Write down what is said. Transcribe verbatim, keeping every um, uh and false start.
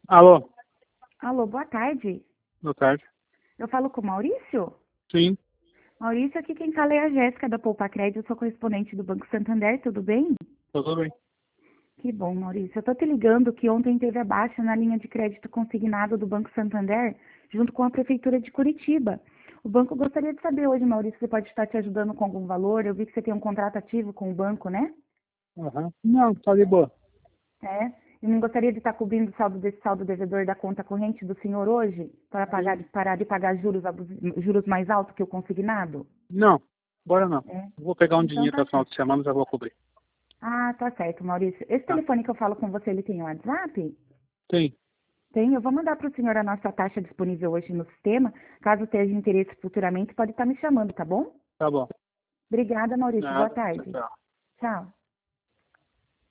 Alô, Alô, boa tarde. boa tarde. Eu falo com o Maurício? Sim, Maurício, aqui quem fala é a Jéssica da Poupa Crédito, eu sou correspondente do Banco Santander, tudo bem? tudo bem. Que bom, Maurício. Eu tô te ligando que ontem teve a baixa na linha de crédito consignado do Banco Santander, junto com a Prefeitura de Curitiba. O banco gostaria de saber hoje, Maurício, se você pode estar te ajudando com algum valor. Eu vi que você tem um contrato ativo com o banco, né? Aham. Não, tá de boa. É. Eu não gostaria de estar cobrindo o saldo desse saldo devedor da conta corrente do senhor hoje, para pagar, parar de pagar juros, abus- juros mais altos que o consignado? Não, agora não. É. Vou pegar um Então dinheiro tá no final certo. de semana e já vou cobrir. Ah, tá certo, Maurício. Esse Tá? telefone que eu falo com você, ele tem WhatsApp? Sim, Tem. Eu vou mandar para o senhor a nossa taxa disponível hoje no sistema. Caso tenha interesse futuramente, pode estar me chamando, tá bom? tá bom. Obrigada, Maurício. Boa Nada. Tchau, tarde. tchau. Tchau.